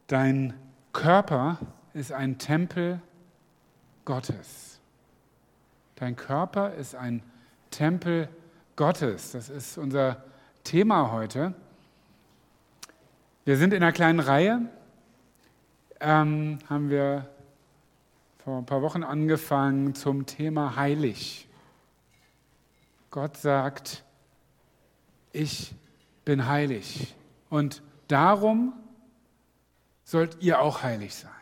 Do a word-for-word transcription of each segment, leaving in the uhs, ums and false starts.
Dein Körper ist ein Tempel Gottes. Dein Körper ist ein Tempel Gottes. Das ist unser Thema heute. Wir sind in einer kleinen Reihe, ähm, haben wir vor ein paar Wochen angefangen zum Thema heilig. Gott sagt, ich bin heilig und darum sollt ihr auch heilig sein.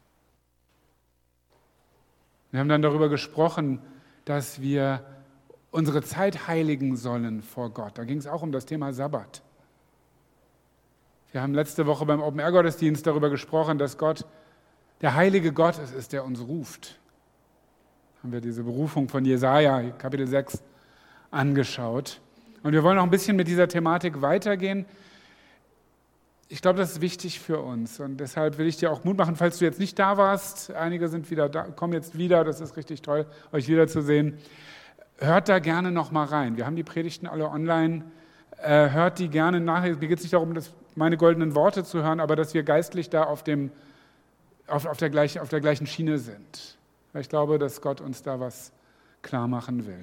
Wir haben dann darüber gesprochen, dass wir unsere Zeit heiligen sollen vor Gott. Da ging es auch um das Thema Sabbat. Wir haben letzte Woche beim Open-Air-Gottesdienst darüber gesprochen, dass Gott der heilige Gott ist, der uns ruft. Haben wir diese Berufung von Jesaja, Kapitel sechs, angeschaut. Und wir wollen noch ein bisschen mit dieser Thematik weitergehen. Ich glaube, das ist wichtig für uns und deshalb will ich dir auch Mut machen, falls du jetzt nicht da warst. Einige sind wieder da, kommen jetzt wieder, das ist richtig toll, euch wiederzusehen. Hört da gerne noch mal rein. Wir haben die Predigten alle online. Äh, hört die gerne nach. Mir geht es nicht darum, das, meine goldenen Worte zu hören, aber dass wir geistlich da auf, dem, auf, auf, der gleich, auf der gleichen Schiene sind. Weil ich glaube, dass Gott uns da was klar machen will.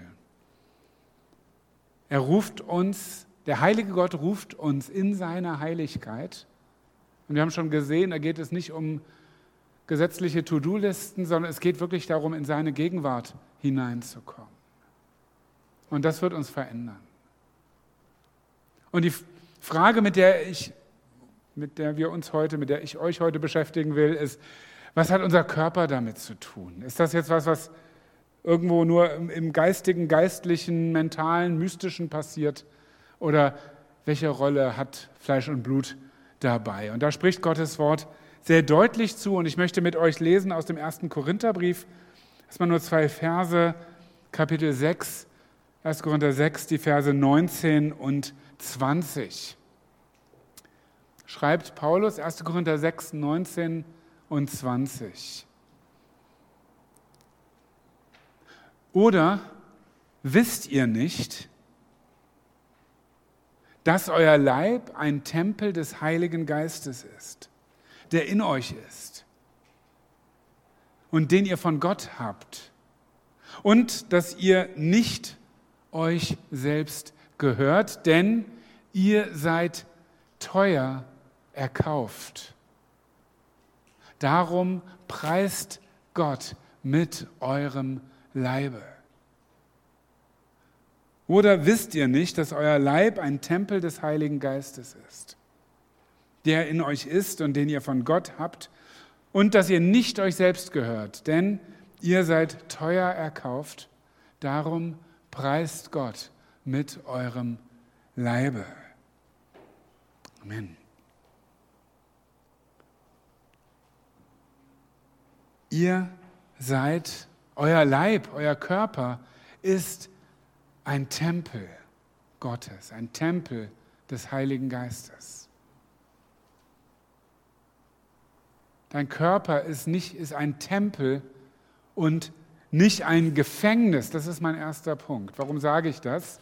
Er ruft uns, der heilige Gott ruft uns in seiner Heiligkeit. Und wir haben schon gesehen, da geht es nicht um gesetzliche To-Do-Listen, sondern es geht wirklich darum, in seine Gegenwart hineinzukommen. Und das wird uns verändern. Und die Frage, mit der ich, mit der wir uns heute, mit der ich euch heute beschäftigen will, ist, was hat unser Körper damit zu tun? Ist das jetzt was, was irgendwo nur im geistigen, geistlichen, mentalen, mystischen passiert? Oder welche Rolle hat Fleisch und Blut dabei? Und da spricht Gottes Wort sehr deutlich zu. Und ich möchte mit euch lesen aus dem ersten Korintherbrief. Erstmal nur zwei Verse, Kapitel sechs, erster Korinther sechs, die Verse neunzehn und zwanzig. Schreibt Paulus, erster Korinther sechs, neunzehn und zwanzig. Oder wisst ihr nicht, dass euer Leib ein Tempel des Heiligen Geistes ist, der in euch ist und den ihr von Gott habt und dass ihr nicht euch selbst gehört, denn ihr seid teuer erkauft. Darum preist Gott mit eurem Leibe. Oder wisst ihr nicht, dass euer Leib ein Tempel des Heiligen Geistes ist, der in euch ist und den ihr von Gott habt, und dass ihr nicht euch selbst gehört, denn ihr seid teuer erkauft, darum preist Gott mit eurem Leibe. Amen. Ihr seid, euer Leib, euer Körper ist ein Tempel Gottes, ein Tempel des Heiligen Geistes. Dein Körper ist, nicht, ist ein Tempel und nicht ein Gefängnis. Das ist mein erster Punkt. Warum sage ich das?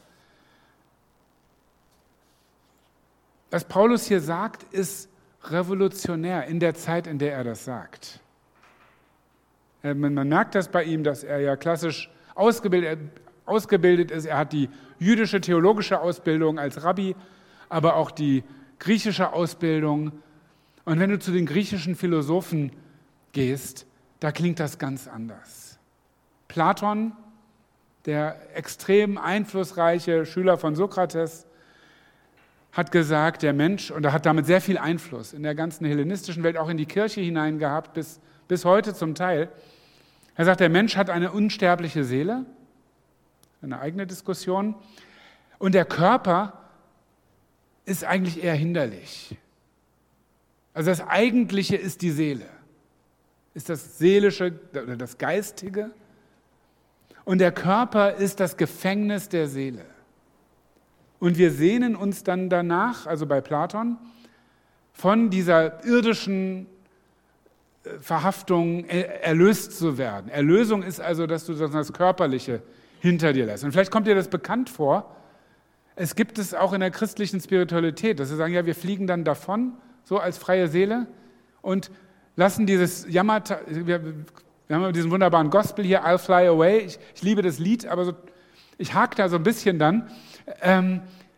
Was Paulus hier sagt, ist revolutionär in der Zeit, in der er das sagt. Man merkt das bei ihm, dass er ja klassisch ausgebildet, ausgebildet ist. Er hat die jüdische theologische Ausbildung als Rabbi, aber auch die griechische Ausbildung. Und wenn du zu den griechischen Philosophen gehst, da klingt das ganz anders. Platon, der extrem einflussreiche Schüler von Sokrates, hat gesagt, der Mensch, und er hat damit sehr viel Einfluss in der ganzen hellenistischen Welt, auch in die Kirche hinein gehabt, bis, bis heute zum Teil. Er sagt, der Mensch hat eine unsterbliche Seele, eine eigene Diskussion, und der Körper ist eigentlich eher hinderlich. Also das Eigentliche ist die Seele, ist das Seelische oder das Geistige, und der Körper ist das Gefängnis der Seele. Und wir sehnen uns dann danach, also bei Platon, von dieser irdischen Verhaftung erlöst zu werden. Erlösung ist also, dass du das Körperliche hinter dir lässt. Und vielleicht kommt dir das bekannt vor. Es gibt es auch in der christlichen Spiritualität, dass sie sagen, ja, wir fliegen dann davon, so als freie Seele, und lassen dieses Jammer, wir, wir haben diesen wunderbaren Gospel hier, I'll Fly Away, ich, ich liebe das Lied, aber so, ich hake da so ein bisschen dann, ähm,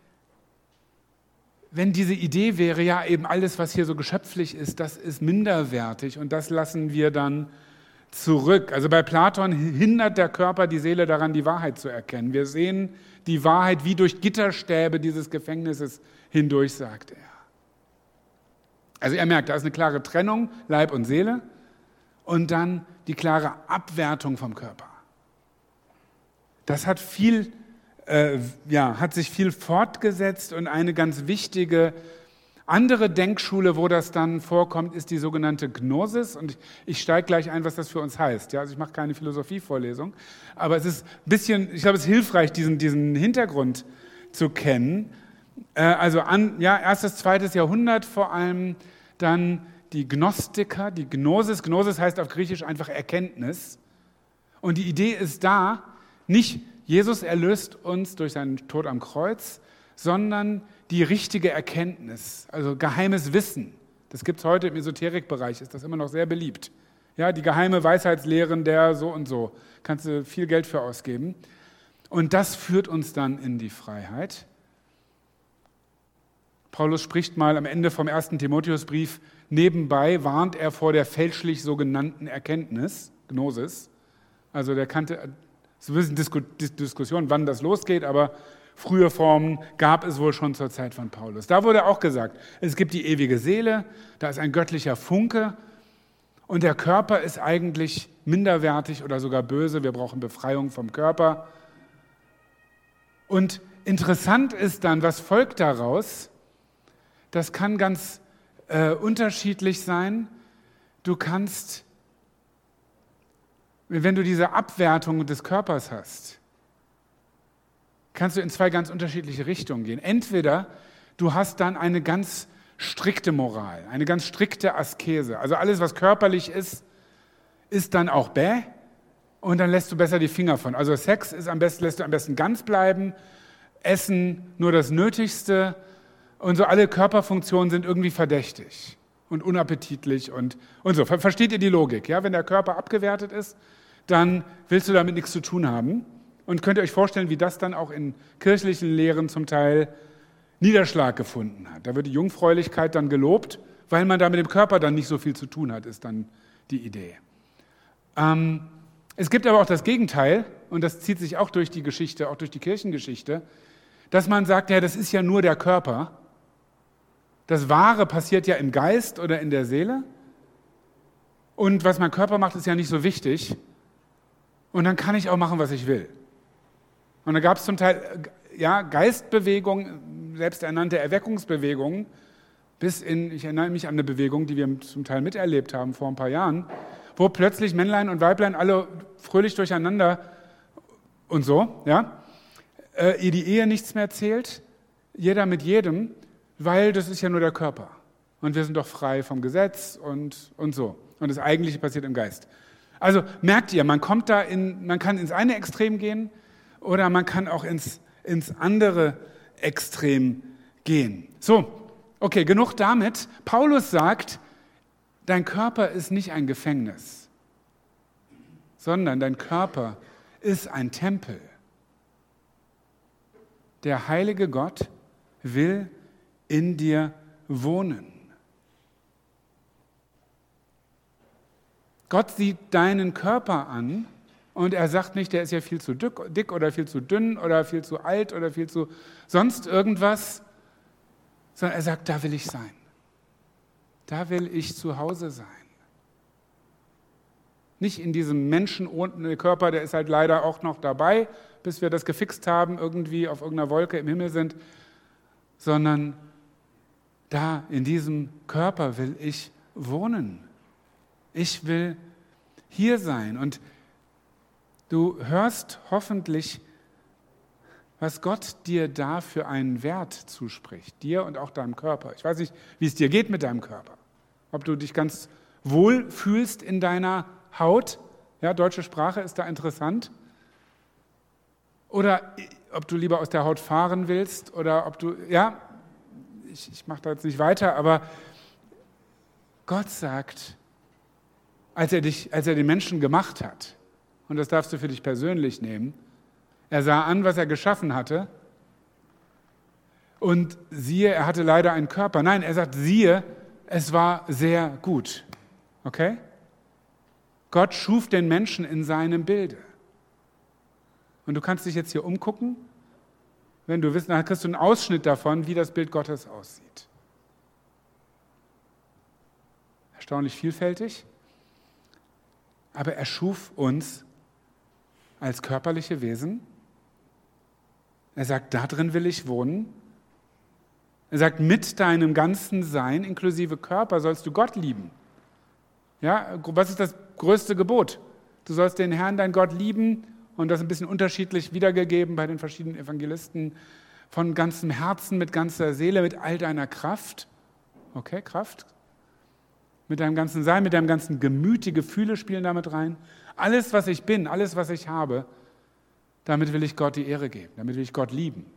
wenn diese Idee wäre, ja eben alles, was hier so geschöpflich ist, das ist minderwertig und das lassen wir dann zurück. Also bei Platon hindert der Körper die Seele daran, die Wahrheit zu erkennen. Wir sehen die Wahrheit wie durch Gitterstäbe dieses Gefängnisses hindurch, sagt er. Also er merkt, da ist eine klare Trennung, Leib und Seele, und dann die klare Abwertung vom Körper. Das hat viel, äh, ja, hat sich viel fortgesetzt und eine ganz wichtige andere Denkschule, wo das dann vorkommt, ist die sogenannte Gnosis. Und ich, ich steige gleich ein, was das für uns heißt. Ja, also ich mache keine Philosophievorlesung, aber es ist ein bisschen, ich glaube, es ist hilfreich, diesen, diesen Hintergrund zu kennen. Äh, also an, ja, erstes, zweites Jahrhundert vor allem, dann die Gnostiker, die Gnosis. Gnosis heißt auf Griechisch einfach Erkenntnis. Und die Idee ist da, nicht Jesus erlöst uns durch seinen Tod am Kreuz, sondern die richtige Erkenntnis, also geheimes Wissen. Das gibt es heute im Esoterikbereich, ist das immer noch sehr beliebt. Ja, die geheime Weisheitslehren der so und so, kannst du viel Geld für ausgeben. Und das führt uns dann in die Freiheit. Paulus spricht mal am Ende vom ersten Timotheusbrief, nebenbei warnt er vor der fälschlich sogenannten Erkenntnis, Gnosis. Also der kannte, es ist ein bisschen Disku- Diskussion, wann das losgeht, aber frühe Formen gab es wohl schon zur Zeit von Paulus. Da wurde auch gesagt, es gibt die ewige Seele, da ist ein göttlicher Funke und der Körper ist eigentlich minderwertig oder sogar böse. Wir brauchen Befreiung vom Körper. Und interessant ist dann, was folgt daraus? Das kann ganz äh, unterschiedlich sein. Du kannst, wenn du diese Abwertung des Körpers hast, kannst du in zwei ganz unterschiedliche Richtungen gehen. Entweder du hast dann eine ganz strikte Moral, eine ganz strikte Askese. Also alles, was körperlich ist, ist dann auch bäh und dann lässt du besser die Finger von. Also Sex ist am besten, lässt du am besten ganz bleiben, Essen nur das Nötigste und so alle Körperfunktionen sind irgendwie verdächtig und unappetitlich und, und so. Versteht ihr die Logik? Ja? Wenn der Körper abgewertet ist, dann willst du damit nichts zu tun haben. Und könnt ihr euch vorstellen, wie das dann auch in kirchlichen Lehren zum Teil Niederschlag gefunden hat. Da wird die Jungfräulichkeit dann gelobt, weil man da mit dem Körper dann nicht so viel zu tun hat, ist dann die Idee. Ähm, es gibt aber auch das Gegenteil, und das zieht sich auch durch die Geschichte, auch durch die Kirchengeschichte, dass man sagt, ja, das ist ja nur der Körper. Das Wahre passiert ja im Geist oder in der Seele. Und was mein Körper macht, ist ja nicht so wichtig. Und dann kann ich auch machen, was ich will. Und da gab es zum Teil ja, Geistbewegungen, selbsternannte Erweckungsbewegungen, bis in, ich erinnere mich an eine Bewegung, die wir zum Teil miterlebt haben vor ein paar Jahren, wo plötzlich Männlein und Weiblein alle fröhlich durcheinander und so, ja, äh, die Ehe nichts mehr zählt, jeder mit jedem, weil das ist ja nur der Körper. Und wir sind doch frei vom Gesetz und, und so. Und das Eigentliche passiert im Geist. Also merkt ihr, man kommt da in, man kann ins eine Extrem gehen, oder man kann auch ins, ins andere Extrem gehen. So, okay, genug damit. Paulus sagt, dein Körper ist nicht ein Gefängnis, sondern dein Körper ist ein Tempel. Der heilige Gott will in dir wohnen. Gott sieht deinen Körper an und er sagt nicht, der ist ja viel zu dick oder viel zu dünn oder viel zu alt oder viel zu sonst irgendwas, sondern er sagt, da will ich sein. Da will ich zu Hause sein. Nicht in diesem Menschen ohne Körper, der ist halt leider auch noch dabei, bis wir das gefixt haben, irgendwie auf irgendeiner Wolke im Himmel sind, sondern da in diesem Körper will ich wohnen. Ich will hier sein. Und du hörst hoffentlich, was Gott dir da für einen Wert zuspricht, dir und auch deinem Körper. Ich weiß nicht, wie es dir geht mit deinem Körper. Ob du dich ganz wohl fühlst in deiner Haut, ja, deutsche Sprache ist da interessant, oder ob du lieber aus der Haut fahren willst, oder ob du, ja, ich, ich mache da jetzt nicht weiter, aber Gott sagt, als er, dich, als er den Menschen gemacht hat, und das darfst du für dich persönlich nehmen, er sah an, was er geschaffen hatte, und siehe, er hatte leider einen Körper. Nein, er sagt, siehe, es war sehr gut. Okay? Gott schuf den Menschen in seinem Bilde. Und du kannst dich jetzt hier umgucken. Wenn du willst, dann kriegst du einen Ausschnitt davon, wie das Bild Gottes aussieht. Erstaunlich vielfältig. Aber er schuf uns als körperliche Wesen. Er sagt, da drin will ich wohnen. Er sagt, mit deinem ganzen Sein, inklusive Körper, sollst du Gott lieben. Ja, was ist das größte Gebot? Du sollst den Herrn, dein Gott, lieben, und das ist ein bisschen unterschiedlich wiedergegeben bei den verschiedenen Evangelisten, von ganzem Herzen, mit ganzer Seele, mit all deiner Kraft. Okay, Kraft. Mit deinem ganzen Sein, mit deinem ganzen Gemüt, die Gefühle spielen damit rein. Alles, was ich bin, alles, was ich habe, damit will ich Gott die Ehre geben, damit will ich Gott lieben.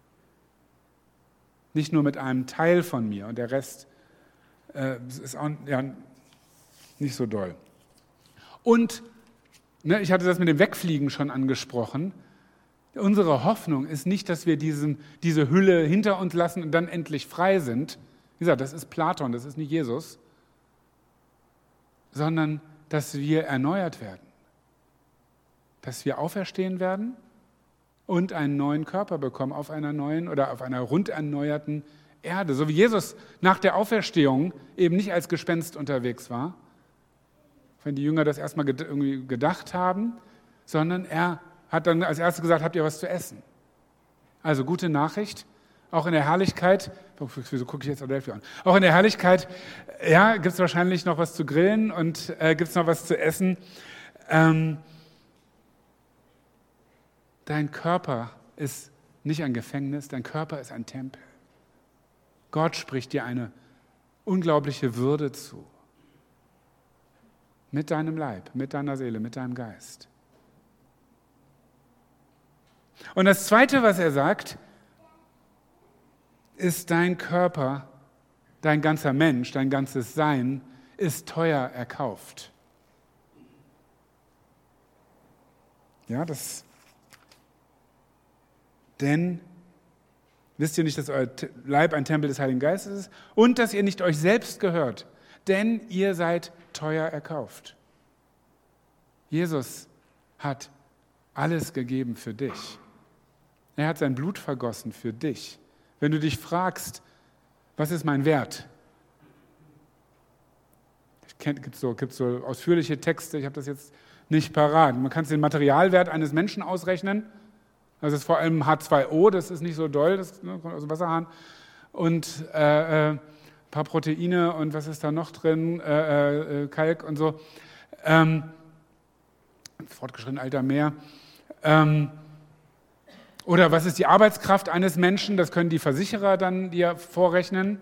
Nicht nur mit einem Teil von mir, und der Rest äh, ist auch ja, nicht so doll. Und ne, ich hatte das mit dem Wegfliegen schon angesprochen. Unsere Hoffnung ist nicht, dass wir diesen, diese Hülle hinter uns lassen und dann endlich frei sind. Wie gesagt, das ist Platon, das ist nicht Jesus. Sondern, dass wir erneuert werden. Dass wir auferstehen werden und einen neuen Körper bekommen auf einer neuen oder auf einer rund erneuerten Erde. So wie Jesus nach der Auferstehung eben nicht als Gespenst unterwegs war, wenn die Jünger das erstmal irgendwie gedacht haben, sondern er hat dann als erstes gesagt, habt ihr was zu essen? Also gute Nachricht, auch in der Herrlichkeit, wieso gucke ich jetzt Adelphi an? Auch in der Herrlichkeit, ja, gibt es wahrscheinlich noch was zu grillen und äh, gibt es noch was zu essen. Ähm, dein Körper ist nicht ein Gefängnis, dein Körper ist ein Tempel. Gott spricht dir eine unglaubliche Würde zu. Mit deinem Leib, mit deiner Seele, mit deinem Geist. Und das Zweite, was er sagt, ist, dein Körper, dein ganzer Mensch, dein ganzes Sein ist teuer erkauft. Ja, das. Denn wisst ihr nicht, dass euer Leib ein Tempel des Heiligen Geistes ist und dass ihr nicht euch selbst gehört, denn ihr seid teuer erkauft. Jesus hat alles gegeben für dich. Er hat sein Blut vergossen für dich. Wenn du dich fragst, was ist mein Wert? Es gibt so, gibt so ausführliche Texte, ich habe das jetzt nicht parat. Man kann den Materialwert eines Menschen ausrechnen. Das ist vor allem H zwei O, das ist nicht so doll, das kommt aus dem Wasserhahn. Und äh, ein paar Proteine und was ist da noch drin? Äh, äh, Kalk und so. Ähm, fortgeschritten Alter mehr. Ähm, Oder was ist die Arbeitskraft eines Menschen? Das können die Versicherer dann dir vorrechnen.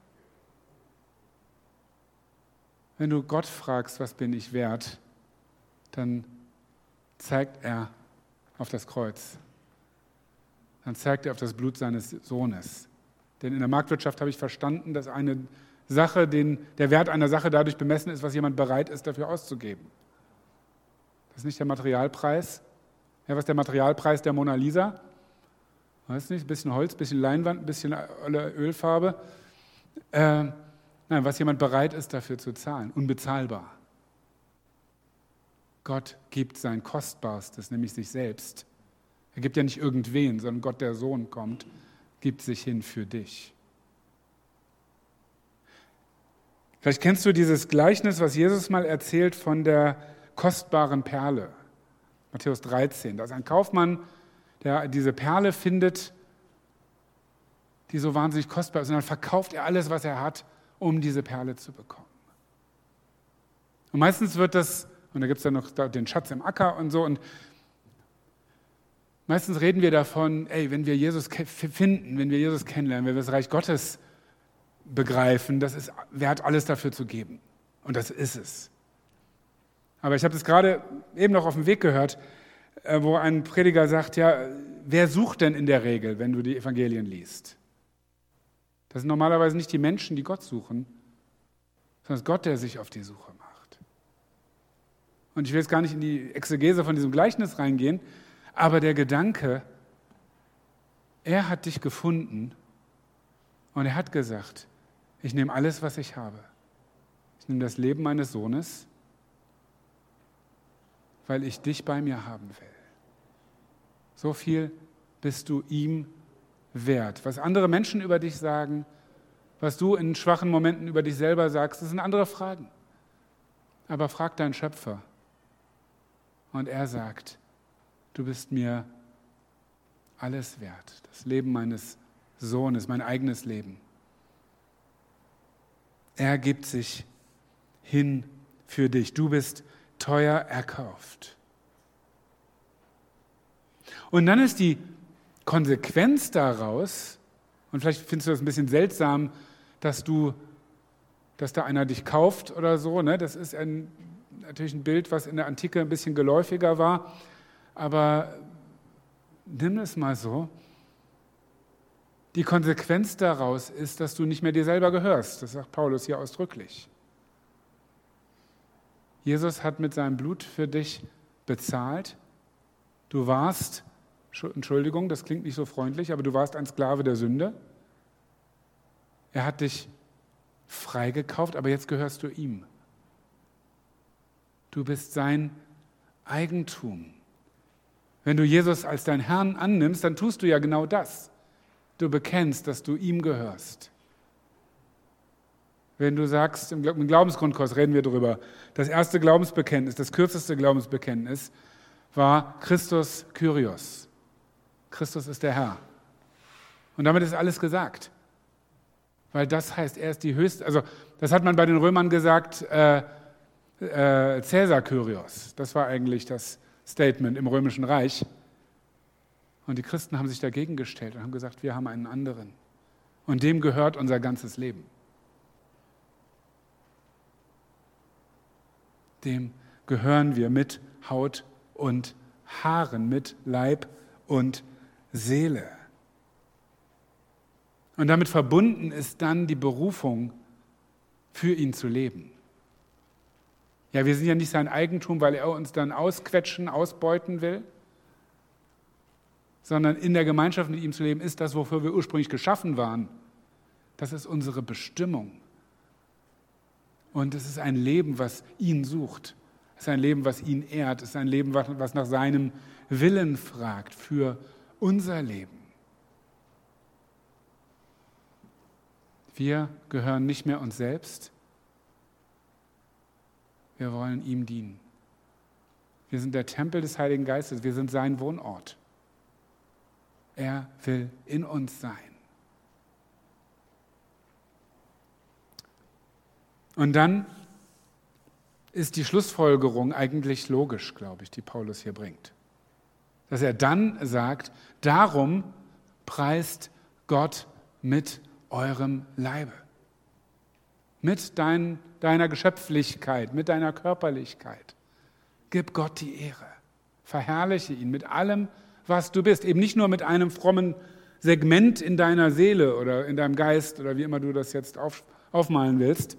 Wenn du Gott fragst, was bin ich wert, dann zeigt er auf das Kreuz. Dann zeigt er auf das Blut seines Sohnes. Denn in der Marktwirtschaft habe ich verstanden, dass eine Sache, den, der Wert einer Sache dadurch bemessen ist, was jemand bereit ist, dafür auszugeben. Das ist nicht der Materialpreis. Ja, was ist der Materialpreis der Mona Lisa? Weiß nicht, ein bisschen Holz, ein bisschen Leinwand, ein bisschen Ölfarbe. Äh, nein, was jemand bereit ist, dafür zu zahlen. Unbezahlbar. Gott gibt sein Kostbarstes, nämlich sich selbst. Er gibt ja nicht irgendwen, sondern Gott, der Sohn, kommt, gibt sich hin für dich. Vielleicht kennst du dieses Gleichnis, was Jesus mal erzählt von der kostbaren Perle. Matthäus dreizehn. Da ist ein Kaufmann, der diese Perle findet, die so wahnsinnig kostbar ist. Und dann verkauft er alles, was er hat, um diese Perle zu bekommen. Und meistens wird das, und da gibt es dann noch den Schatz im Acker und so, und meistens reden wir davon, ey, wenn wir Jesus finden, wenn wir Jesus kennenlernen, wenn wir das Reich Gottes begreifen, das ist wert, alles dafür zu geben. Und das ist es. Aber ich habe das gerade eben noch auf dem Weg gehört, wo ein Prediger sagt, ja, wer sucht denn in der Regel, wenn du die Evangelien liest? Das sind normalerweise nicht die Menschen, die Gott suchen, sondern es ist Gott, der sich auf die Suche macht. Und ich will jetzt gar nicht in die Exegese von diesem Gleichnis reingehen, aber der Gedanke, er hat dich gefunden und er hat gesagt, ich nehme alles, was ich habe. Ich nehme das Leben meines Sohnes, weil ich dich bei mir haben will. So viel bist du ihm wert. Was andere Menschen über dich sagen, was du in schwachen Momenten über dich selber sagst, das sind andere Fragen. Aber frag deinen Schöpfer. Und er sagt, du bist mir alles wert. Das Leben meines Sohnes, mein eigenes Leben. Er gibt sich hin für dich. Du bist teuer erkauft. Und dann ist die Konsequenz daraus, und vielleicht findest du das ein bisschen seltsam, dass du, dass da einer dich kauft oder so, ne? Das ist ein, natürlich ein Bild, was in der Antike ein bisschen geläufiger war, aber nimm es mal so. Die Konsequenz daraus ist, dass du nicht mehr dir selber gehörst. Das sagt Paulus hier ausdrücklich. Jesus hat mit seinem Blut für dich bezahlt. Du warst, Entschuldigung, das klingt nicht so freundlich, aber du warst ein Sklave der Sünde. Er hat dich freigekauft, aber jetzt gehörst du ihm. Du bist sein Eigentum. Wenn du Jesus als deinen Herrn annimmst, dann tust du ja genau das. Du bekennst, dass du ihm gehörst. Wenn du sagst, im Glaubensgrundkurs reden wir darüber, das erste Glaubensbekenntnis, das kürzeste Glaubensbekenntnis war Christus Kyrios. Christus ist der Herr. Und damit ist alles gesagt. Weil das heißt, er ist die höchste, also das hat man bei den Römern gesagt, äh, äh, Caesar Kyrios. Das war eigentlich das Statement im Römischen Reich. Und die Christen haben sich dagegen gestellt und haben gesagt, wir haben einen anderen. Und dem gehört unser ganzes Leben. Dem gehören wir mit Haut und Haaren, mit Leib und Seele. Und damit verbunden ist dann die Berufung, für ihn zu leben. Ja, wir sind ja nicht sein Eigentum, weil er uns dann ausquetschen, ausbeuten will, sondern in der Gemeinschaft mit ihm zu leben, ist das, wofür wir ursprünglich geschaffen waren. Das ist unsere Bestimmung. Und es ist ein Leben, was ihn sucht. Es ist ein Leben, was ihn ehrt. Es ist ein Leben, was nach seinem Willen fragt für unser Leben. Wir gehören nicht mehr uns selbst. Wir wollen ihm dienen. Wir sind der Tempel des Heiligen Geistes. Wir sind sein Wohnort. Er will in uns sein. Und dann ist die Schlussfolgerung eigentlich logisch, glaube ich, die Paulus hier bringt. Dass er dann sagt, darum preist Gott mit eurem Leibe. Mit dein, deiner Geschöpflichkeit, mit deiner Körperlichkeit. Gib Gott die Ehre. Verherrliche ihn mit allem, was du bist. Eben nicht nur mit einem frommen Segment in deiner Seele oder in deinem Geist oder wie immer du das jetzt auf, aufmalen willst.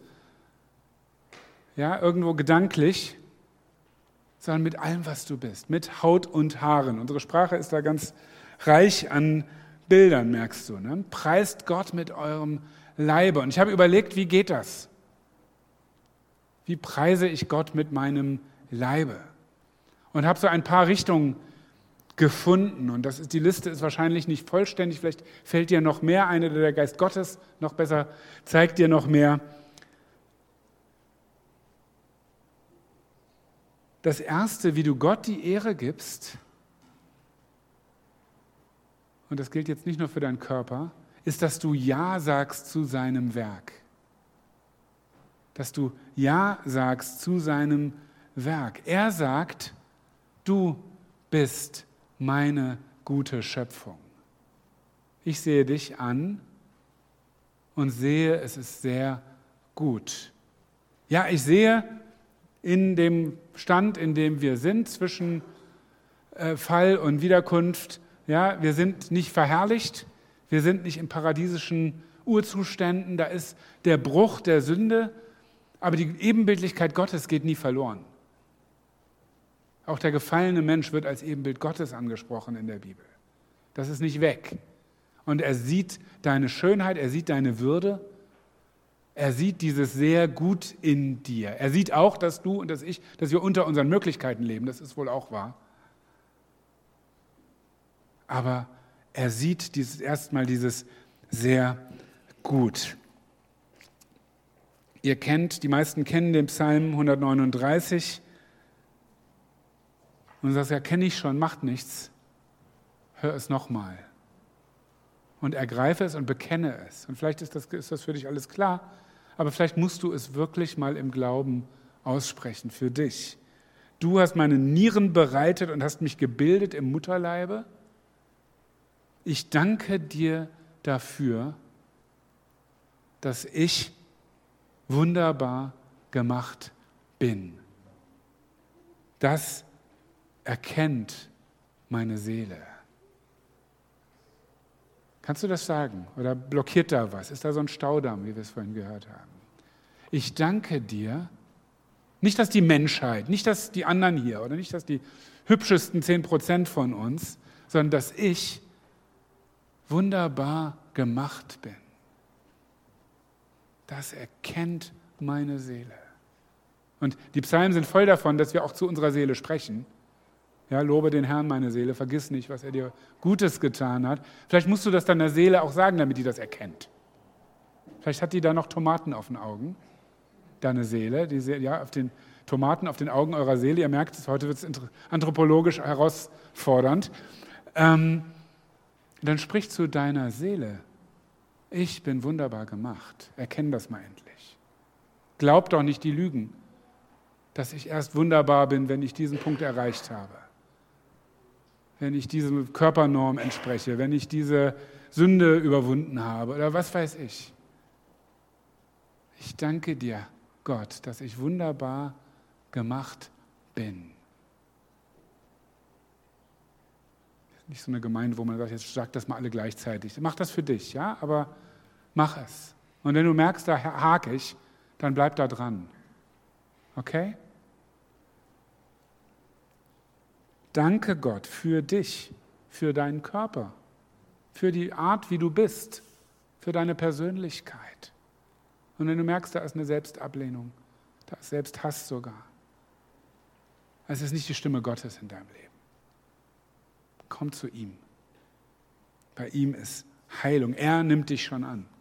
Ja, irgendwo gedanklich, sondern mit allem, was du bist. Mit Haut und Haaren. Unsere Sprache ist da ganz reich an Bildern, merkst du. Ne? Preist Gott mit eurem Leibe. Und ich habe überlegt, wie geht das? Wie preise ich Gott mit meinem Leibe? Und habe so ein paar Richtungen gefunden. Und das ist, die Liste ist wahrscheinlich nicht vollständig. Vielleicht fällt dir noch mehr ein oder der Geist Gottes noch besser zeigt dir noch mehr. Das Erste, wie du Gott die Ehre gibst, und das gilt jetzt nicht nur für deinen Körper, ist, dass du Ja sagst zu seinem Werk. Dass du Ja sagst zu seinem Werk. Er sagt, du bist meine gute Schöpfung. Ich sehe dich an und sehe, es ist sehr gut. Ja, ich sehe in dem Stand, in dem wir sind, zwischen äh, Fall und Wiederkunft, ja, wir sind nicht verherrlicht, wir sind nicht in paradiesischen Urzuständen, da ist der Bruch der Sünde, Aber die Ebenbildlichkeit Gottes geht nie verloren. Auch der gefallene Mensch wird als Ebenbild Gottes angesprochen in der Bibel. Das ist nicht weg. Und er sieht deine Schönheit, er sieht deine Würde, er sieht dieses sehr gut in dir. Er sieht auch, dass du und dass ich, dass wir unter unseren Möglichkeiten leben, das ist wohl auch wahr. Aber er sieht dieses erstmal dieses sehr gut. Ihr kennt, die meisten kennen den Psalm hundertneununddreißig. Und du sagst, ja, kenne ich schon, macht nichts. Hör es nochmal. Und ergreife es und bekenne es. Und vielleicht ist das, ist das für dich alles klar, aber vielleicht musst du es wirklich mal im Glauben aussprechen für dich. Du hast meine Nieren bereitet und hast mich gebildet im Mutterleibe. Ich danke dir dafür, dass ich wunderbar gemacht bin. Das erkennt meine Seele. Kannst du das sagen? Oder blockiert da was? Ist da so ein Staudamm, wie wir es vorhin gehört haben? Ich danke dir, nicht dass die Menschheit, nicht dass die anderen hier oder nicht dass die hübschesten zehn Prozent von uns, sondern dass ich wunderbar gemacht bin. Das erkennt meine Seele. Und die Psalmen sind voll davon, dass wir auch zu unserer Seele sprechen. Ja, lobe den Herrn, meine Seele, vergiss nicht, was er dir Gutes getan hat. Vielleicht musst du das deiner Seele auch sagen, damit die das erkennt. Vielleicht hat die da noch Tomaten auf den Augen, deine Seele, die Seele, ja, auf den Tomaten auf den Augen eurer Seele. Ihr merkt es, heute wird es anthropologisch herausfordernd. Ähm, dann sprich zu deiner Seele, ich bin wunderbar gemacht. Erkenn das mal endlich. Glaub doch nicht die Lügen, dass ich erst wunderbar bin, wenn ich diesen Punkt erreicht habe. Wenn ich diese Körpernorm entspreche, wenn ich diese Sünde überwunden habe oder was weiß ich. Ich danke dir, Gott, dass ich wunderbar gemacht bin. Nicht so eine Gemeinde, wo man sagt, jetzt sagt das mal alle gleichzeitig. Mach das für dich, ja, aber mach es. Und wenn du merkst, da hake ich, dann bleib da dran. Okay? Danke Gott für dich, für deinen Körper, für die Art, wie du bist, für deine Persönlichkeit. Und wenn du merkst, da ist eine Selbstablehnung, da ist Selbsthass sogar. Es ist nicht die Stimme Gottes in deinem Leben. Komm zu ihm. Bei ihm ist Heilung. Er nimmt dich schon an.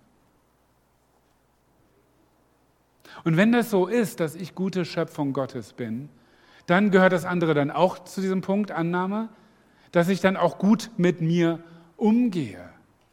Und wenn das so ist, dass ich gute Schöpfung Gottes bin, dann gehört das andere dann auch zu diesem Punkt, Annahme, dass ich dann auch gut mit mir umgehe.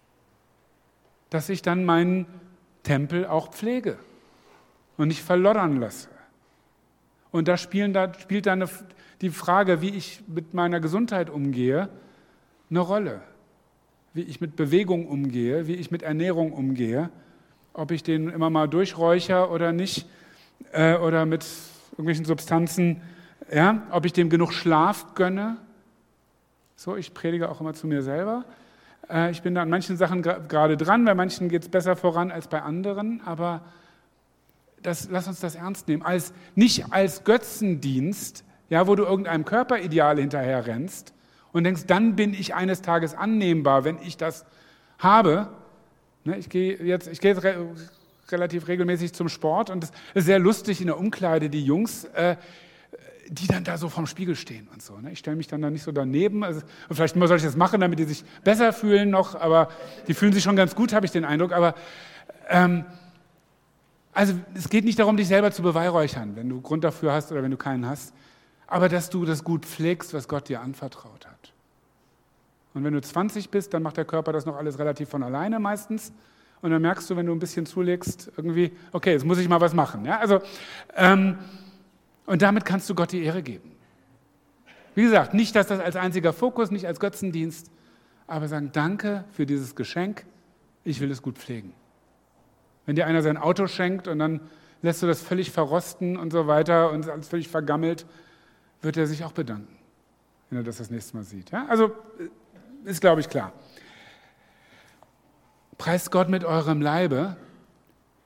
Dass ich dann meinen Tempel auch pflege und nicht verloddern lasse. Und da, spielen, da spielt dann die Frage, wie ich mit meiner Gesundheit umgehe, eine Rolle. Wie ich mit Bewegung umgehe, wie ich mit Ernährung umgehe, ob ich den immer mal durchräucher oder nicht, äh, oder mit irgendwelchen Substanzen, ja, ob ich dem genug Schlaf gönne. So, ich predige auch immer zu mir selber. Äh, ich bin da an manchen Sachen gerade dran, bei manchen geht es besser voran als bei anderen, aber das, lass uns das ernst nehmen. Als, nicht als Götzendienst, ja, wo du irgendeinem Körperideal hinterher rennst und denkst, dann bin ich eines Tages annehmbar, wenn ich das habe. Ne, ich gehe jetzt, ich gehe jetzt re- relativ regelmäßig zum Sport und es ist sehr lustig in der Umkleide, die Jungs, äh, die dann da so vorm Spiegel stehen und so. Ne? Ich stelle mich dann da nicht so daneben. Also, vielleicht soll ich das machen, damit die sich besser fühlen noch, aber die fühlen sich schon ganz gut, habe ich den Eindruck. Aber ähm, also es geht nicht darum, dich selber zu beweihräuchern, wenn du Grund dafür hast oder wenn du keinen hast, aber dass du das gut pflegst, was Gott dir anvertraut hat. Und wenn du zwanzig bist, dann macht der Körper das noch alles relativ von alleine meistens. Und dann merkst du, wenn du ein bisschen zulegst, irgendwie, okay, jetzt muss ich mal was machen. Ja? Also, ähm, und damit kannst du Gott die Ehre geben. Wie gesagt, nicht, dass das als einziger Fokus, nicht als Götzendienst, aber sagen, danke für dieses Geschenk, ich will es gut pflegen. Wenn dir einer sein Auto schenkt und dann lässt du das völlig verrosten und so weiter und alles völlig vergammelt, wird er sich auch bedanken, wenn er das das nächste Mal sieht. Ja? Also ist, glaube ich, klar. Preist Gott mit eurem Leibe,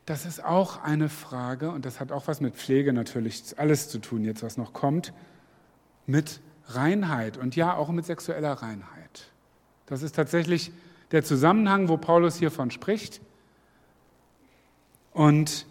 das ist auch eine Frage, und das hat auch was mit Pflege natürlich alles zu tun, jetzt was noch kommt, mit Reinheit und ja, auch mit sexueller Reinheit. Das ist tatsächlich der Zusammenhang, wo Paulus hiervon spricht. Und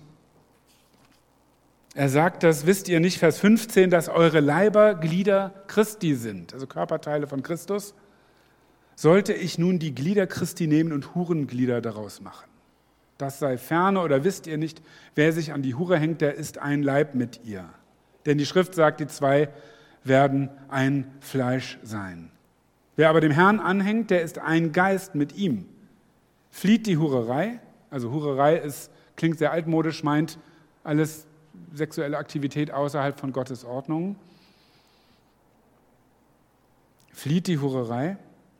er sagt das, wisst ihr nicht, Vers fünfzehn, dass eure Leiber Glieder Christi sind, also Körperteile von Christus. Sollte ich nun die Glieder Christi nehmen und Hurenglieder daraus machen? Das sei ferne, oder wisst ihr nicht, wer sich an die Hure hängt, der ist ein Leib mit ihr. Denn die Schrift sagt, die zwei werden ein Fleisch sein. Wer aber dem Herrn anhängt, der ist ein Geist mit ihm. Flieht die Hurerei, also Hurerei ist, klingt sehr altmodisch, meint alles sexuelle Aktivität außerhalb von Gottes Ordnung. Flieht die Hurerei.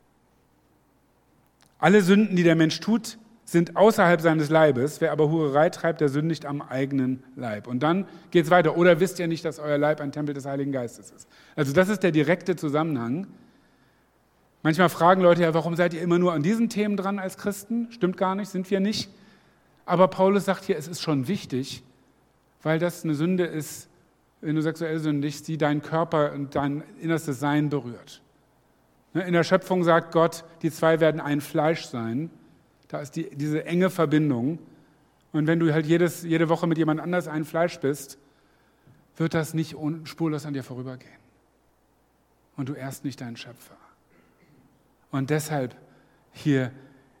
Alle Sünden, die der Mensch tut, sind außerhalb seines Leibes. Wer aber Hurerei treibt, der sündigt am eigenen Leib. Und dann geht es weiter. Oder wisst ihr nicht, dass euer Leib ein Tempel des Heiligen Geistes ist? Also das ist der direkte Zusammenhang. Manchmal fragen Leute ja, warum seid ihr immer nur an diesen Themen dran als Christen? Stimmt gar nicht, sind wir nicht. Aber Paulus sagt hier, es ist schon wichtig, weil das eine Sünde ist, wenn du sexuell sündigst, die deinen Körper und dein innerstes Sein berührt. In der Schöpfung sagt Gott, die zwei werden ein Fleisch sein. Da ist die, diese enge Verbindung. Und wenn du halt jedes, jede Woche mit jemand anders ein Fleisch bist, wird das nicht spurlos an dir vorübergehen. Und du ehrst nicht deinen Schöpfer. Und deshalb hier,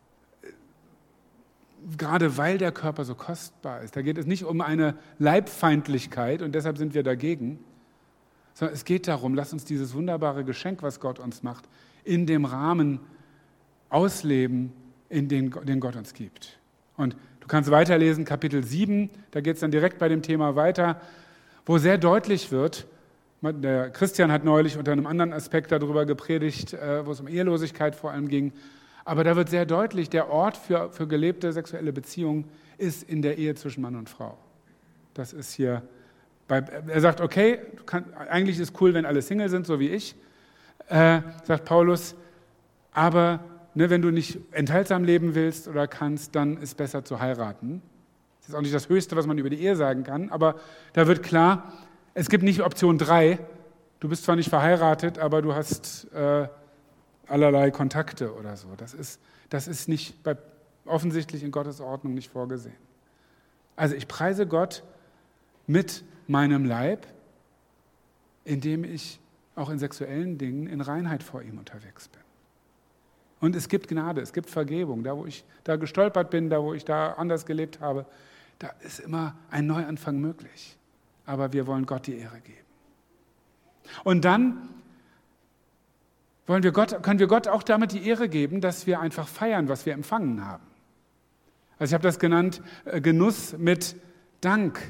gerade weil der Körper so kostbar ist, da geht es nicht um eine Leibfeindlichkeit und deshalb sind wir dagegen, sondern es geht darum, lass uns dieses wunderbare Geschenk, was Gott uns macht, in dem Rahmen ausleben, in den, den Gott uns gibt. Und du kannst weiterlesen, Kapitel sieben, da geht es dann direkt bei dem Thema weiter, wo sehr deutlich wird, der Christian hat neulich unter einem anderen Aspekt darüber gepredigt, wo es um Ehelosigkeit vor allem ging, aber da wird sehr deutlich, der Ort für, für gelebte sexuelle Beziehungen ist in der Ehe zwischen Mann und Frau. Das ist hier, bei, er sagt, okay, du kann, eigentlich ist es cool, wenn alle Single sind, so wie ich, äh, sagt Paulus, aber ne, wenn du nicht enthaltsam leben willst oder kannst, dann ist besser zu heiraten. Das ist auch nicht das Höchste, was man über die Ehe sagen kann, aber da wird klar, es gibt nicht Option drei, du bist zwar nicht verheiratet, aber du hast äh, allerlei Kontakte oder so. Das ist, das ist nicht bei, offensichtlich in Gottes Ordnung nicht vorgesehen. Also ich preise Gott mit meinem Leib, indem ich auch in sexuellen Dingen in Reinheit vor ihm unterwegs bin. Und es gibt Gnade, es gibt Vergebung. Da, wo ich da gestolpert bin, da, wo ich da anders gelebt habe, da ist immer ein Neuanfang möglich. Aber wir wollen Gott die Ehre geben. Und dann wollen wir Gott, können wir Gott auch damit die Ehre geben, dass wir einfach feiern, was wir empfangen haben. Also ich habe das genannt, äh, Genuss mit Dank.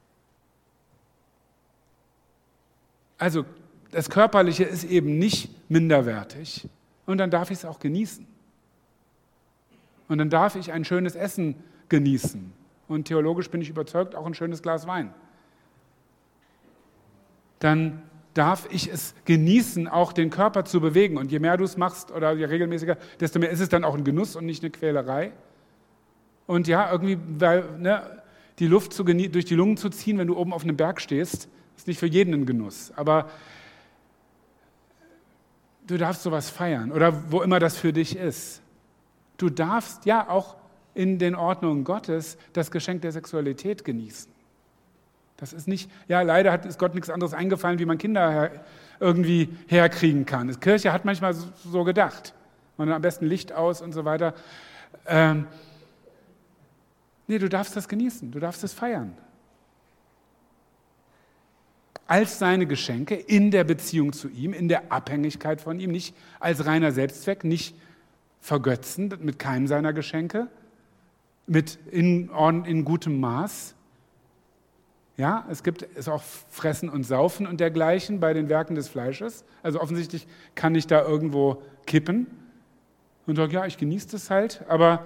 Also das Körperliche ist eben nicht minderwertig und dann darf ich es auch genießen. Und dann darf ich ein schönes Essen genießen. Und theologisch bin ich überzeugt, auch ein schönes Glas Wein. Dann darf ich es genießen, auch den Körper zu bewegen. Und je mehr du es machst oder je regelmäßiger, desto mehr ist es dann auch ein Genuss und nicht eine Quälerei. Und ja, irgendwie weil, ne, die Luft zu genie- durch die Lungen zu ziehen, wenn du oben auf einem Berg stehst, ist nicht für jeden ein Genuss. Aber du darfst sowas feiern oder wo immer das für dich ist. Du darfst ja auch in den Ordnungen Gottes das Geschenk der Sexualität genießen. Das ist nicht, ja, leider hat, ist Gott nichts anderes eingefallen, wie man Kinder her, irgendwie herkriegen kann. Die Kirche hat manchmal so, so gedacht. Man hat am besten Licht aus und so weiter. Ähm, nee, du darfst das genießen, du darfst es feiern. Als seine Geschenke in der Beziehung zu ihm, in der Abhängigkeit von ihm, nicht als reiner Selbstzweck, nicht vergötzen mit keinem seiner Geschenke, mit in, in gutem Maß. Ja, es gibt es auch Fressen und Saufen und dergleichen bei den Werken des Fleisches. Also offensichtlich kann ich da irgendwo kippen und sage, ja, ich genieße das halt, aber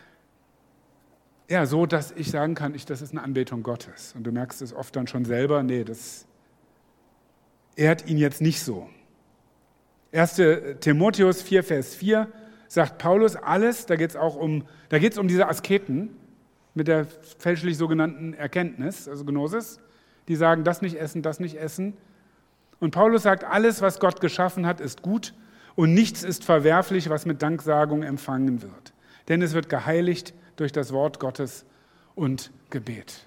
ja, so, dass ich sagen kann, ich, das ist eine Anbetung Gottes. Und du merkst es oft dann schon selber, nee, das ehrt ihn jetzt nicht so. erster Timotheus vier, Vers vier sagt Paulus, alles, da geht es auch um, da geht es um diese Asketen, mit der fälschlich sogenannten Erkenntnis, also Gnosis, die sagen, das nicht essen, das nicht essen. Und Paulus sagt, alles, was Gott geschaffen hat, ist gut und nichts ist verwerflich, was mit Danksagung empfangen wird. Denn es wird geheiligt durch das Wort Gottes und Gebet.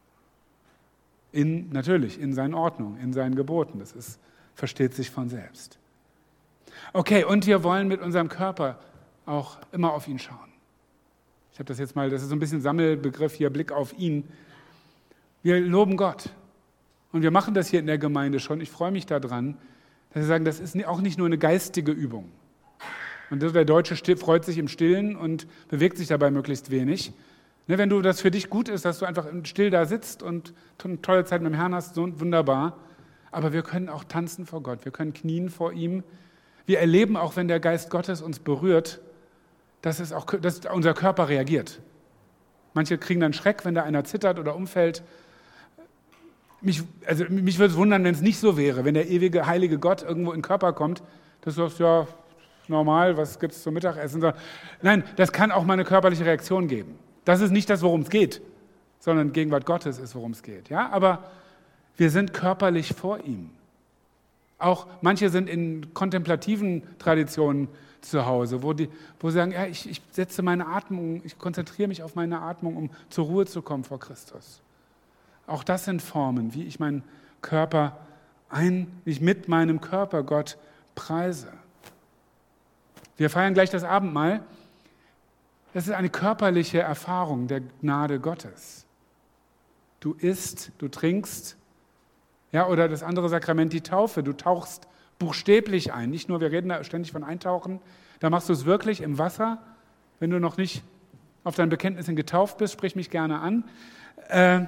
In, natürlich, in seinen Ordnungen, in seinen Geboten. Das ist, versteht sich von selbst. Okay, und wir wollen mit unserem Körper auch immer auf ihn schauen. Ich habe das jetzt mal, das ist so ein bisschen Sammelbegriff hier, Blick auf ihn. Wir loben Gott. Und wir machen das hier in der Gemeinde schon. Ich freue mich daran, dass wir sagen, das ist auch nicht nur eine geistige Übung. Und der Deutsche freut sich im Stillen und bewegt sich dabei möglichst wenig. Wenn du das für dich gut ist, dass du einfach still da sitzt und eine tolle Zeit mit dem Herrn hast, so wunderbar. Aber wir können auch tanzen vor Gott, wir können knien vor ihm. Wir erleben auch, wenn der Geist Gottes uns berührt, dass, es auch, dass unser Körper reagiert. Manche kriegen dann Schreck, wenn da einer zittert oder umfällt. Mich, also mich würde es wundern, wenn es nicht so wäre, wenn der ewige, heilige Gott irgendwo in den Körper kommt, dass du sagst, ja, normal, was gibt es zum Mittagessen? Nein, das kann auch mal eine körperliche Reaktion geben. Das ist nicht das, worum es geht, sondern Gegenwart Gottes ist, worum es geht. Ja? Aber wir sind körperlich vor ihm. Auch manche sind in kontemplativen Traditionen zu Hause, wo, die, wo sie sagen, ja, ich, ich setze meine Atmung, ich konzentriere mich auf meine Atmung, um zur Ruhe zu kommen vor Christus. Auch das sind Formen, wie ich meinen Körper ein, wie ich mit meinem Körper Gott preise. Wir feiern gleich das Abendmahl. Das ist eine körperliche Erfahrung der Gnade Gottes. Du isst, du trinkst, ja, oder das andere Sakrament, die Taufe. Du tauchst buchstäblich ein. Nicht nur, wir reden da ständig von Eintauchen, da machst du es wirklich im Wasser. Wenn du noch nicht auf dein Bekenntnis hin getauft bist, sprich mich gerne an. Äh,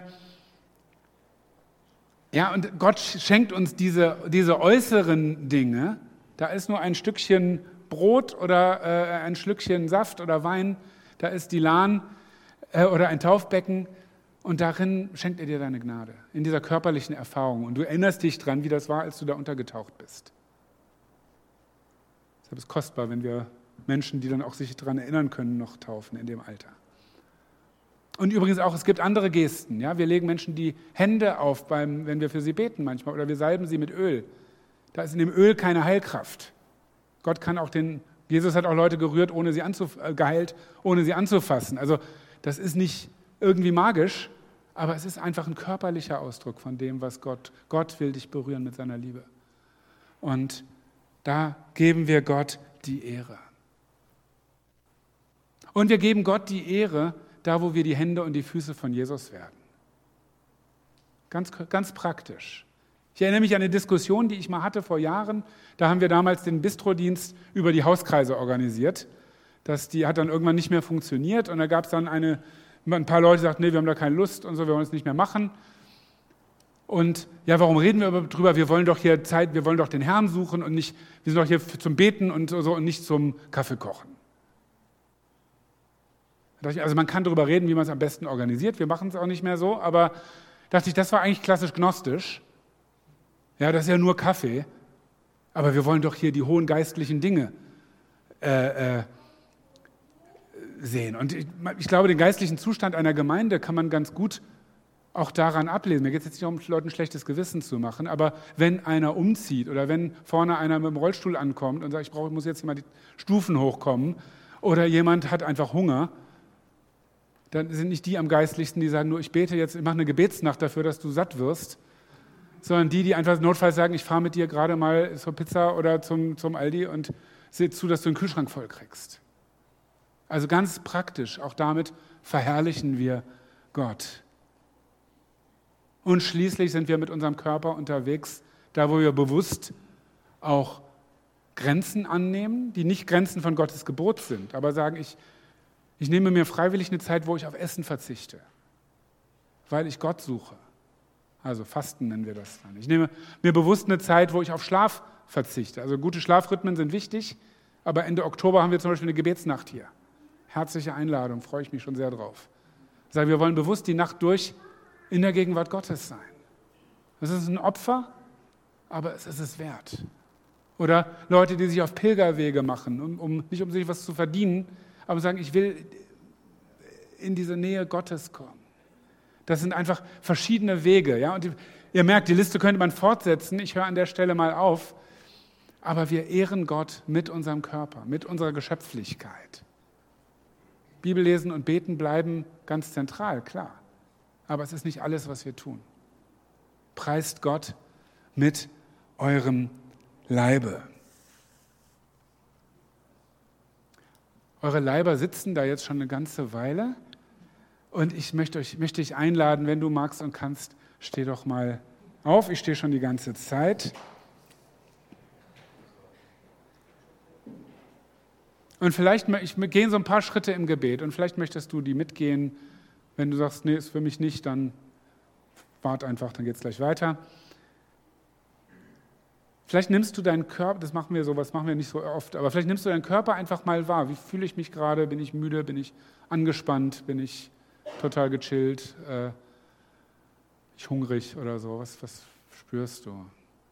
ja, und Gott schenkt uns diese, diese äußeren Dinge. Da ist nur ein Stückchen Brot oder äh, ein Schlückchen Saft oder Wein, da ist die Lahn äh, oder ein Taufbecken und darin schenkt er dir deine Gnade, in dieser körperlichen Erfahrung. Und du erinnerst dich dran, wie das war, als du da untergetaucht bist. Deshalb ist es kostbar, wenn wir Menschen, die dann auch sich daran erinnern können, noch taufen in dem Alter. Und übrigens auch, es gibt andere Gesten. Ja? Wir legen Menschen die Hände auf, beim, wenn wir für sie beten manchmal, oder wir salben sie mit Öl. Da ist in dem Öl keine Heilkraft. Gott kann auch den, Jesus hat auch Leute gerührt, ohne sie anzuf, äh, geheilt, ohne sie anzufassen. Also das ist nicht irgendwie magisch, aber es ist einfach ein körperlicher Ausdruck von dem, was Gott, Gott will dich berühren mit seiner Liebe. Und da geben wir Gott die Ehre. Und wir geben Gott die Ehre, da wo wir die Hände und die Füße von Jesus werden. Ganz, ganz praktisch. Ich erinnere mich an eine Diskussion, die ich mal hatte vor Jahren. Da haben wir damals den Bistrodienst über die Hauskreise organisiert. Das, die hat dann irgendwann nicht mehr funktioniert und da gab es dann eine, ein paar Leute, die sagten, nee, wir haben da keine Lust und so, wir wollen es nicht mehr machen. Und ja, warum reden wir darüber? Wir wollen doch hier Zeit, wir wollen doch den Herrn suchen und nicht, wir sind doch hier zum Beten und so und nicht zum Kaffeekochen. Also man kann darüber reden, wie man es am besten organisiert. Wir machen es auch nicht mehr so, aber dachte ich, das war eigentlich klassisch gnostisch. Ja, das ist ja nur Kaffee, aber wir wollen doch hier die hohen geistlichen Dinge äh, äh, sehen. Und ich, ich glaube, den geistlichen Zustand einer Gemeinde kann man ganz gut auch daran ablesen. Mir geht es jetzt nicht darum, Leuten ein schlechtes Gewissen zu machen, aber wenn einer umzieht oder wenn vorne einer mit dem Rollstuhl ankommt und sagt, ich, brauche, ich muss jetzt hier mal die Stufen hochkommen oder jemand hat einfach Hunger, dann sind nicht die am geistlichsten, die sagen, nur ich bete jetzt, ich mache eine Gebetsnacht dafür, dass du satt wirst, sondern die, die einfach notfalls sagen, ich fahre mit dir gerade mal zur Pizza oder zum, zum Aldi und sehe zu, dass du den Kühlschrank voll kriegst. Also ganz praktisch, auch damit verherrlichen wir Gott. Und schließlich sind wir mit unserem Körper unterwegs, da wo wir bewusst auch Grenzen annehmen, die nicht Grenzen von Gottes Gebot sind, aber sagen, ich, ich nehme mir freiwillig eine Zeit, wo ich auf Essen verzichte, weil ich Gott suche. Also Fasten nennen wir das dann. Ich nehme mir bewusst eine Zeit, wo ich auf Schlaf verzichte. Also gute Schlafrhythmen sind wichtig, aber Ende Oktober haben wir zum Beispiel eine Gebetsnacht hier. Herzliche Einladung, freue ich mich schon sehr drauf. Ich sage, wir wollen bewusst die Nacht durch in der Gegenwart Gottes sein. Das ist ein Opfer, aber es ist es wert. Oder Leute, die sich auf Pilgerwege machen, um, um, nicht um sich was zu verdienen, aber sagen, ich will in diese Nähe Gottes kommen. Das sind einfach verschiedene Wege. Ja? Und die, ihr merkt, die Liste könnte man fortsetzen. Ich höre an der Stelle mal auf. Aber wir ehren Gott mit unserem Körper, mit unserer Geschöpflichkeit. Bibellesen und Beten bleiben ganz zentral, klar. Aber es ist nicht alles, was wir tun. Preist Gott mit eurem Leibe. Eure Leiber sitzen da jetzt schon eine ganze Weile. Und ich möchte, euch, möchte dich einladen, wenn du magst und kannst, steh doch mal auf. Ich stehe schon die ganze Zeit. Und vielleicht ich, gehen so ein paar Schritte im Gebet und vielleicht möchtest du die mitgehen. Wenn du sagst, nee, ist für mich nicht, dann wart einfach, dann geht es gleich weiter. Vielleicht nimmst du deinen Körper, das machen wir so, was machen wir nicht so oft, aber vielleicht nimmst du deinen Körper einfach mal wahr. Wie fühle ich mich gerade? Bin ich müde? Bin ich angespannt? Bin ich total gechillt? Äh, ich hungrig oder so? Was, was spürst du?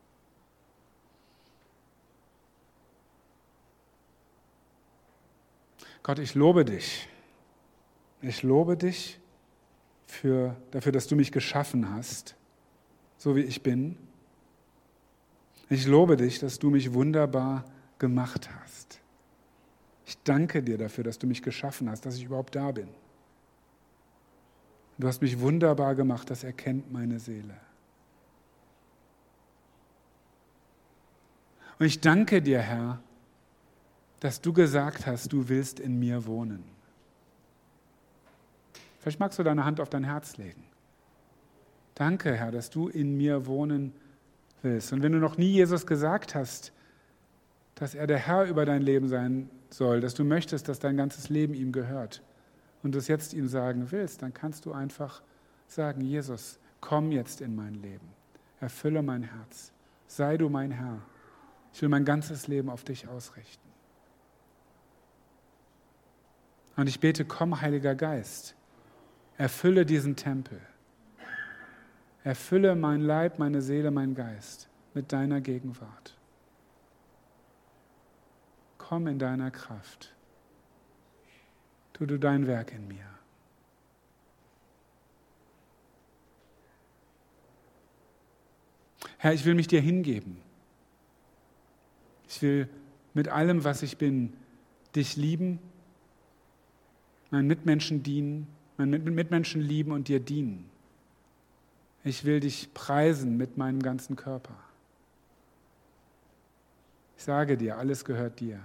Gott, ich lobe dich. Ich lobe dich für, dafür, dass du mich geschaffen hast, so wie ich bin. Ich lobe dich, dass du mich wunderbar gemacht hast. Ich danke dir dafür, dass du mich geschaffen hast, dass ich überhaupt da bin. Du hast mich wunderbar gemacht, das erkennt meine Seele. Und ich danke dir, Herr, dass du gesagt hast, du willst in mir wohnen. Vielleicht magst du deine Hand auf dein Herz legen. Danke, Herr, dass du in mir wohnen willst. Und wenn du noch nie Jesus gesagt hast, dass er der Herr über dein Leben sein soll, dass du möchtest, dass dein ganzes Leben ihm gehört und du es jetzt ihm sagen willst, dann kannst du einfach sagen, Jesus, komm jetzt in mein Leben. Erfülle mein Herz. Sei du mein Herr. Ich will mein ganzes Leben auf dich ausrichten. Und ich bete, komm, Heiliger Geist, erfülle diesen Tempel. Erfülle mein Leib, meine Seele, mein Geist mit deiner Gegenwart. Komm in deiner Kraft. Tu du dein Werk in mir. Herr, ich will mich dir hingeben. Ich will mit allem, was ich bin, dich lieben, meinen Mitmenschen dienen, meinen Mitmenschen lieben und dir dienen. Ich will dich preisen mit meinem ganzen Körper. Ich sage dir, alles gehört dir.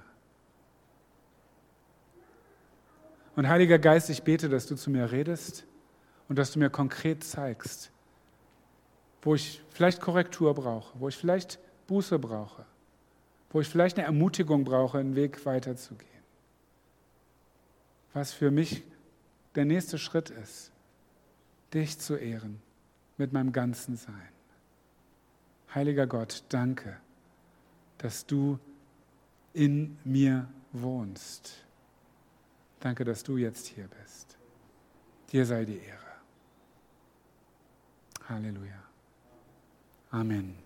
Und Heiliger Geist, ich bete, dass du zu mir redest und dass du mir konkret zeigst, wo ich vielleicht Korrektur brauche, wo ich vielleicht Buße brauche, wo ich vielleicht eine Ermutigung brauche, einen Weg weiterzugehen. Was für mich der nächste Schritt ist, dich zu ehren mit meinem ganzen Sein. Heiliger Gott, danke, dass du in mir wohnst. Danke, dass du jetzt hier bist. Dir sei die Ehre. Halleluja. Amen.